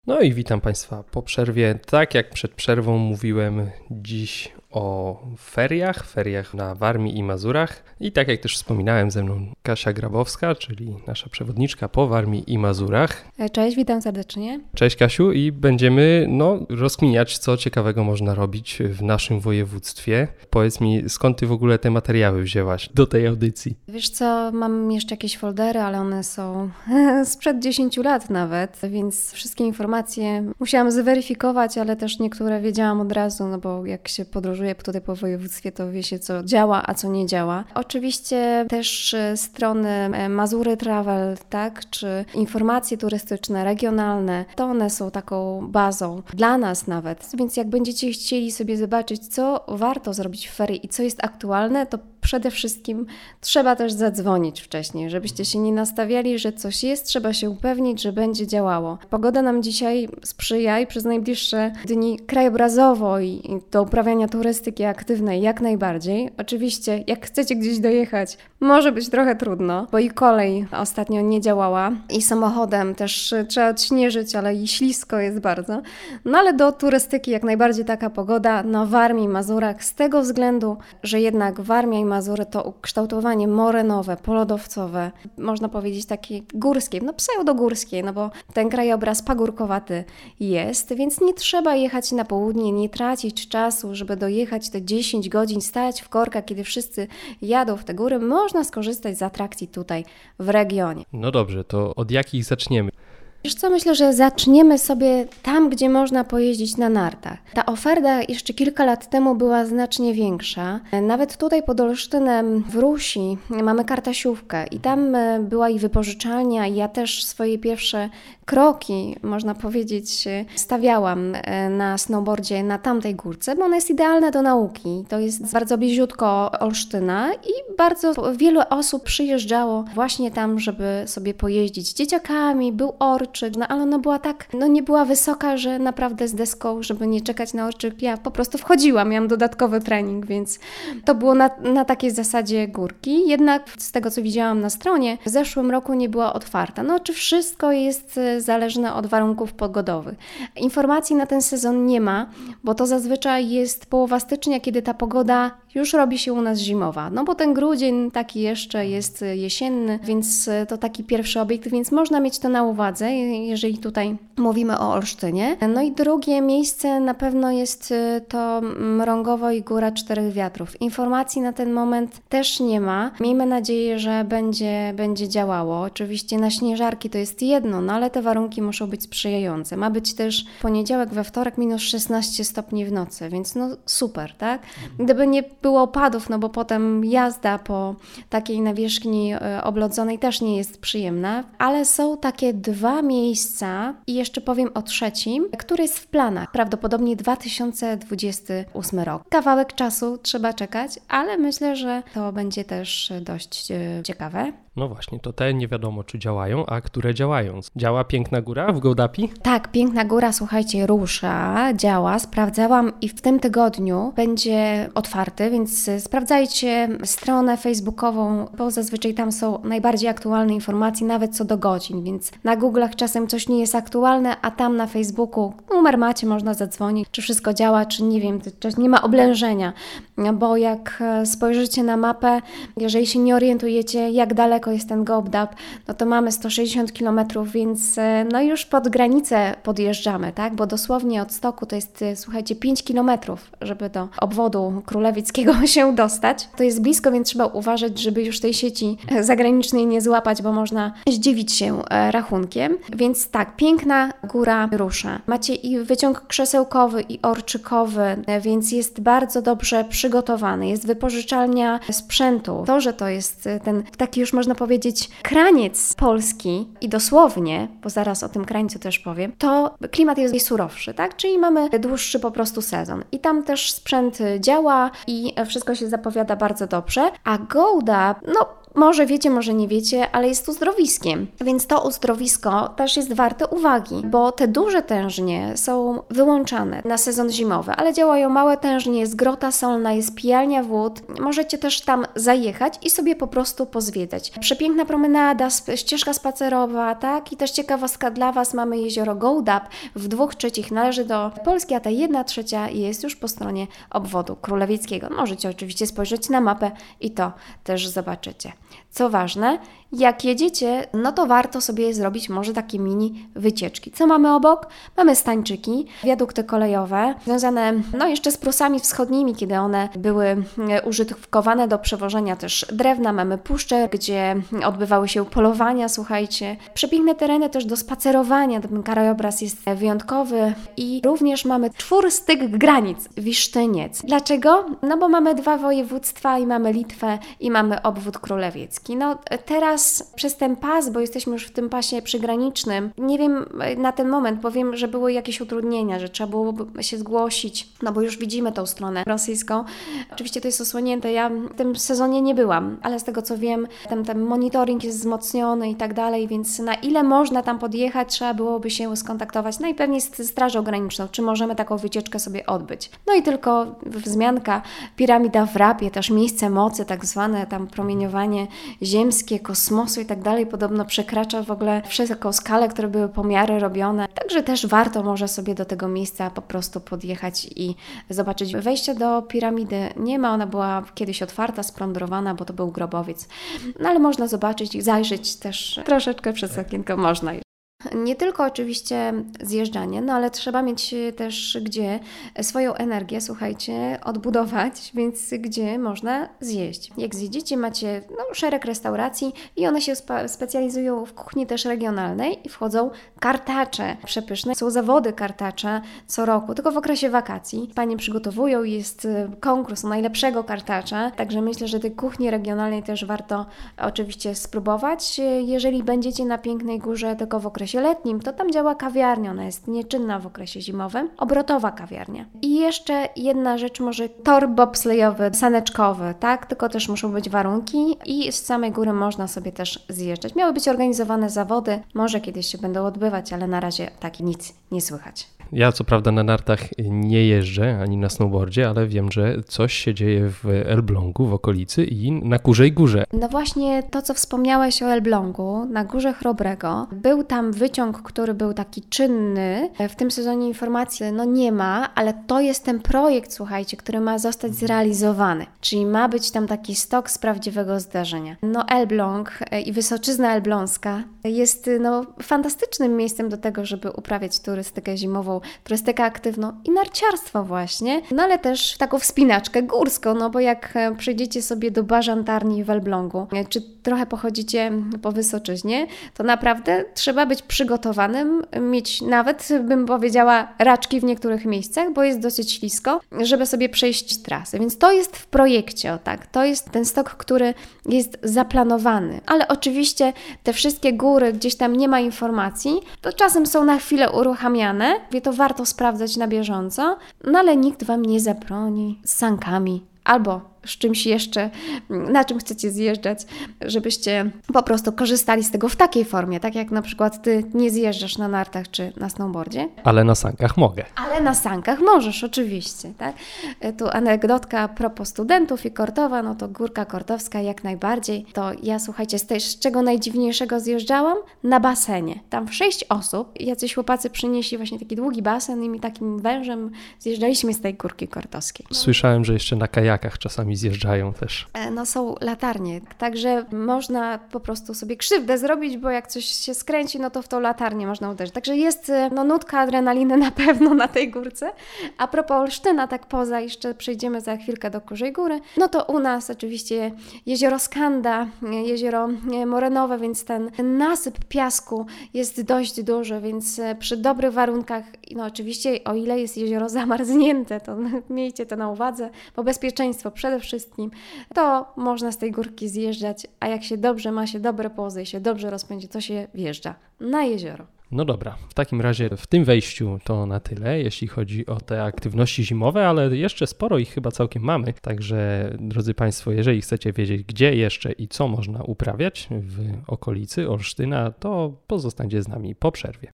No i witam Państwa po przerwie. Tak jak przed przerwą mówiłem dziś o feriach na Warmii i Mazurach. I tak jak też wspominałem, ze mną Kasia Grabowska, czyli nasza przewodniczka po Warmii i Mazurach. Cześć, witam serdecznie. Cześć Kasiu i będziemy rozkminiać, co ciekawego można robić w naszym województwie. Powiedz mi, skąd Ty w ogóle te materiały wzięłaś do tej audycji? Wiesz co, mam jeszcze jakieś foldery, ale one są sprzed 10 lat nawet, więc wszystkie informacje musiałam zweryfikować, ale też niektóre wiedziałam od razu, no bo jak się podróżuje tutaj po województwie, to wie się, co działa, a co nie działa. Oczywiście też strony Mazury Travel, tak, czy informacje turystyczne, regionalne, to one są taką bazą dla nas nawet, więc jak będziecie chcieli sobie zobaczyć, co warto zrobić w ferii i co jest aktualne, to przede wszystkim trzeba też zadzwonić wcześniej, żebyście się nie nastawiali, że coś jest, trzeba się upewnić, że będzie działało. Pogoda nam dzisiaj sprzyja i przez najbliższe dni krajobrazowo i do uprawiania turystyki aktywnej jak najbardziej. Oczywiście, jak chcecie gdzieś dojechać, może być trochę trudno, bo i kolej ostatnio nie działała i samochodem też trzeba odśnieżyć, ale i ślisko jest bardzo. No ale do turystyki jak najbardziej taka pogoda na Warmii i Mazurach z tego względu, że jednak Warmia i Mazury to ukształtowanie morenowe, polodowcowe, można powiedzieć takie górskie, pseudogórskie, bo ten krajobraz pagórkowaty jest, więc nie trzeba jechać na południe, nie tracić czasu, żeby dojechać te 10 godzin, stać w korkach, kiedy wszyscy jadą w te góry. Można skorzystać z atrakcji tutaj w regionie. No dobrze, to od jakich zaczniemy? Wiesz co, myślę, że zaczniemy sobie tam, gdzie można pojeździć na nartach. Ta oferta jeszcze kilka lat temu była znacznie większa. Nawet tutaj pod Olsztynem w Rusi mamy Kartasiówkę i tam była i wypożyczalnia i ja też swoje pierwsze kroki, można powiedzieć, stawiałam na snowboardzie na tamtej górce, bo ona jest idealna do nauki. To jest bardzo bliziutko Olsztyna i bardzo wiele osób przyjeżdżało właśnie tam, żeby sobie pojeździć z dzieciakami, był orczyk, ale ona była tak, nie była wysoka, że naprawdę z deską, żeby nie czekać na orczyk, ja po prostu wchodziłam, miałam dodatkowy trening, więc to było na takiej zasadzie górki. Jednak z tego, co widziałam na stronie, w zeszłym roku nie była otwarta. Czy wszystko jest zależne od warunków pogodowych. Informacji na ten sezon nie ma, bo to zazwyczaj jest połowa stycznia, kiedy ta pogoda już robi się u nas zimowa. Bo ten grudzień taki jeszcze jest jesienny, więc to taki pierwszy obiekt, więc można mieć to na uwadze, jeżeli tutaj mówimy o Olsztynie. I drugie miejsce na pewno jest to Mrągowo i Góra Czterech Wiatrów. Informacji na ten moment też nie ma. Miejmy nadzieję, że będzie działało. Oczywiście na śnieżarki to jest jedno, ale te warunki muszą być sprzyjające. Ma być też poniedziałek, we wtorek minus 16 stopni w nocy, więc super, tak? Gdyby nie było opadów, bo potem jazda po takiej nawierzchni oblodzonej też nie jest przyjemna, ale są takie dwa miejsca i jeszcze powiem o trzecim, który jest w planach, prawdopodobnie 2028 rok. Kawałek czasu trzeba czekać, ale myślę, że to będzie też dość ciekawe. No właśnie, to te nie wiadomo, czy działają, a które działają. Działa Piękna Góra w Gołdapi? Tak, Piękna Góra, słuchajcie, rusza, działa, sprawdzałam i w tym tygodniu będzie otwarty, więc sprawdzajcie stronę facebookową, bo zazwyczaj tam są najbardziej aktualne informacje, nawet co do godzin, więc na Google'ach czasem coś nie jest aktualne, a tam na Facebooku numer macie, można zadzwonić, czy wszystko działa, czy nie wiem, czy nie ma oblężenia, bo jak spojrzycie na mapę, jeżeli się nie orientujecie, jak daleko jest ten Gołdap, to mamy 160 km, więc już pod granicę podjeżdżamy, tak? Bo dosłownie od Stoku to jest, słuchajcie, 5 km, żeby do obwodu królewickiego się dostać. To jest blisko, więc trzeba uważać, żeby już tej sieci zagranicznej nie złapać, bo można zdziwić się rachunkiem. Więc tak, Piękna Góra rusza. Macie i wyciąg krzesełkowy i orczykowy, więc jest bardzo dobrze przygotowany. Jest wypożyczalnia sprzętu. To, że to jest ten taki już można powiedzieć kraniec polski i dosłownie, bo zaraz o tym krańcu też powiem, to klimat jest surowszy, tak? Czyli mamy dłuższy po prostu sezon. I tam też sprzęt działa i wszystko się zapowiada bardzo dobrze. A Gołdap, może wiecie, może nie wiecie, ale jest uzdrowiskiem, więc to uzdrowisko też jest warte uwagi, bo te duże tężnie są wyłączane na sezon zimowy, ale działają małe tężnie, jest grota solna, jest pijalnia wód, możecie też tam zajechać i sobie po prostu pozwiedzać. Przepiękna promenada, ścieżka spacerowa, tak? I też ciekawostka dla Was, mamy jezioro Gołdap, w 2/3 należy do Polski, a ta 1/3 jest już po stronie obwodu królewieckiego. Możecie oczywiście spojrzeć na mapę i to też zobaczycie. Co ważne, jak jedziecie, no to warto sobie zrobić może takie mini wycieczki. Co mamy obok? Mamy stańczyki, wiadukty kolejowe, związane jeszcze z Prusami Wschodnimi, kiedy one były użytkowane do przewożenia też drewna. Mamy puszcze, gdzie odbywały się polowania, słuchajcie. Przepiękne tereny też do spacerowania, ten krajobraz jest wyjątkowy i również mamy 4 granic, Wisztyniec. Dlaczego? No bo mamy 2 województwa i mamy Litwę i mamy obwód królewiecki. No teraz przez ten pas, bo jesteśmy już w tym pasie przygranicznym, nie wiem na ten moment, bo wiem, że były jakieś utrudnienia, że trzeba było się zgłosić, no bo już widzimy tą stronę rosyjską. Oczywiście to jest osłonięte, ja w tym sezonie nie byłam, ale z tego co wiem, ten monitoring jest wzmocniony i tak dalej, więc na ile można tam podjechać, trzeba byłoby się skontaktować najpewniej z Strażą Graniczną, czy możemy taką wycieczkę sobie odbyć. No i tylko wzmianka, piramida w Rapie, też miejsce mocy, tak zwane tam promieniowanie ziemskie, kosmosu i tak dalej, podobno przekracza w ogóle wszelką skalę, które były pomiary robione. Także też warto może sobie do tego miejsca po prostu podjechać i zobaczyć. Wejścia do piramidy nie ma, ona była kiedyś otwarta, splądrowana, bo to był grobowiec. No ale można zobaczyć i zajrzeć też troszeczkę przez okienko można. Nie tylko oczywiście zjeżdżanie, no ale trzeba mieć też gdzie swoją energię, słuchajcie, odbudować, więc gdzie można zjeść. Jak zjedziecie, macie szereg restauracji i one się specjalizują w kuchni też regionalnej i wchodzą kartacze przepyszne. Są zawody kartacza co roku, tylko w okresie wakacji. Panie przygotowują, jest konkurs najlepszego kartacza, także myślę, że tej kuchni regionalnej też warto oczywiście spróbować. Jeżeli będziecie na Pięknej Górze tylko w okresie letnim, to tam działa kawiarnia, ona jest nieczynna w okresie zimowym, obrotowa kawiarnia. I jeszcze jedna rzecz, może tor bobslejowy, saneczkowy, tak? Tylko też muszą być warunki i z samej góry można sobie też zjeżdżać. Miały być organizowane zawody, może kiedyś się będą odbywać, ale na razie tak nic nie słychać. Ja co prawda na nartach nie jeżdżę, ani na snowboardzie, ale wiem, że coś się dzieje w Elblągu, w okolicy i na Kurzej Górze. No właśnie to, co wspomniałeś o Elblągu, na Górze Chrobrego, był tam wyciąg, który był taki czynny. W tym sezonie informacji nie ma, ale to jest ten projekt, słuchajcie, który ma zostać zrealizowany. Czyli ma być tam taki stok z prawdziwego zdarzenia. Elbląg i Wysoczyzna Elbląska jest fantastycznym miejscem do tego, żeby uprawiać turystykę zimową, turystykę aktywną i narciarstwo właśnie, ale też taką wspinaczkę górską, bo jak przyjdziecie sobie do Bażantarni w Elblągu, czy trochę pochodzicie po Wysoczyźnie, to naprawdę trzeba być przygotowanym, mieć nawet, bym powiedziała, raczki w niektórych miejscach, bo jest dosyć ślisko, żeby sobie przejść trasę. Więc to jest w projekcie, to jest ten stok, który jest zaplanowany. Ale oczywiście te wszystkie góry, gdzieś tam nie ma informacji, to czasem są na chwilę uruchamiane, to warto sprawdzać na bieżąco, ale nikt Wam nie zabroni z sankami albo z czymś jeszcze, na czym chcecie zjeżdżać, żebyście po prostu korzystali z tego w takiej formie, tak jak na przykład Ty nie zjeżdżasz na nartach czy na snowboardzie. Ale na sankach mogę. Ale na sankach możesz, oczywiście, tak? Tu anegdotka a propos studentów i Kortowa, to Górka Kortowska jak najbardziej. To ja, słuchajcie, z czego najdziwniejszego zjeżdżałam? Na basenie. Tam 6 osób, jacyś chłopacy przynieśli właśnie taki długi basen i mi takim wężem zjeżdżaliśmy z tej Górki Kortowskiej. Słyszałem, że jeszcze na kajakach czasami zjeżdżają też. Są latarnie, także można po prostu sobie krzywdę zrobić, bo jak coś się skręci, to w tą latarnię można uderzyć. Także jest nutka adrenaliny na pewno na tej górce. A propos Olsztyna, tak poza, jeszcze przejdziemy za chwilkę do Kurzej Góry, to u nas oczywiście jezioro Skanda, jezioro Morenowe, więc ten nasyp piasku jest dość duży, więc przy dobrych warunkach, oczywiście o ile jest jezioro zamarznięte, to miejcie to na uwadze, bo bezpieczeństwo przede wszystkim, to można z tej górki zjeżdżać, a jak się dobrze ma się dobre pozy i się dobrze rozpędzi, to się wjeżdża na jezioro. No dobra, w takim razie w tym wejściu to na tyle, jeśli chodzi o te aktywności zimowe, ale jeszcze sporo ich chyba całkiem mamy, także drodzy Państwo, jeżeli chcecie wiedzieć, gdzie jeszcze i co można uprawiać w okolicy Olsztyna, to pozostańcie z nami po przerwie.